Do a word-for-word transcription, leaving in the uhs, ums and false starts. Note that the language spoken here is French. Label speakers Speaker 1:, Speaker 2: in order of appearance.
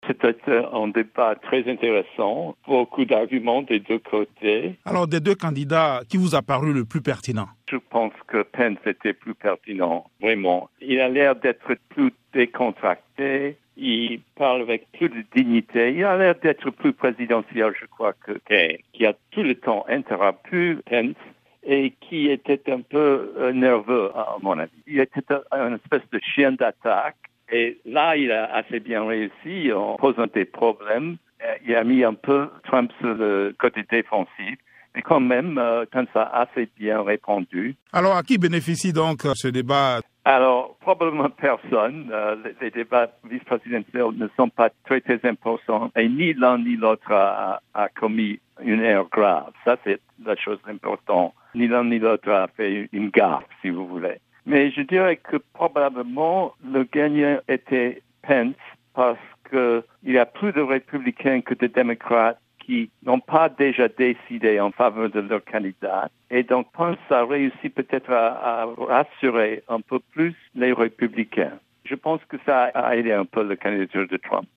Speaker 1: c'était un débat très intéressant, beaucoup d'arguments des deux côtés.
Speaker 2: Alors, des deux candidats, qui vous a paru le plus pertinent?
Speaker 1: Je pense que Pence était plus pertinent, vraiment. Il a l'air d'être plus décontracté, il parle avec plus de dignité, il a l'air d'être plus présidentiel, je crois, que Kane, qui a tout le temps interrompu Pence et qui était un peu euh, nerveux, à mon avis. Il était une espèce de chien d'attaque. Et là, il a assez bien réussi en posant des problèmes. Il a mis un peu Trump sur le côté défensif. Mais quand même, euh, Trump a assez bien répondu.
Speaker 2: Alors, à qui bénéficie donc ce débat?
Speaker 1: Alors, probablement personne. Euh, les, les débats vice-présidentiels ne sont pas très, très importants. Et ni l'un ni l'autre a, a commis une erreur grave. Ça, c'est la chose importante. Ni l'un ni l'autre a fait une gaffe, si vous voulez. Mais je dirais que probablement le gagnant était Pence parce qu'il y a plus de républicains que de démocrates qui n'ont pas déjà décidé en faveur de leur candidat. Et donc Pence a réussi peut-être à, à rassurer un peu plus les républicains. Je pense que ça a aidé un peu la candidature de Trump.